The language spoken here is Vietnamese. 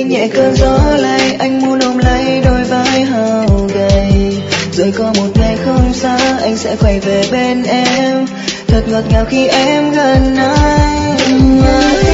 nhẹ cơn gió lay, anh muốn ôm lấy đôi vai hao gầy. Rồi có một ngày không xa anh sẽ quay về bên em, thật ngọt ngào khi em gần anh.